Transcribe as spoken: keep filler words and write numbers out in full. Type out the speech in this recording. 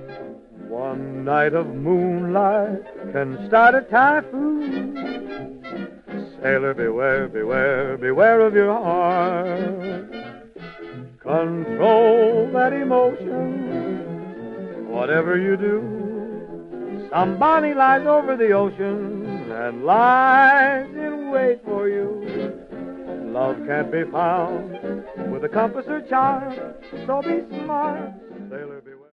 One night of moonlight can start a typhoon. Sailor, beware, beware, beware of your heart. Control that emotion, whatever you do. Somebody lies over the ocean and lies in wait for you. Love can't be found with a compass or charm, so be smart, sailor.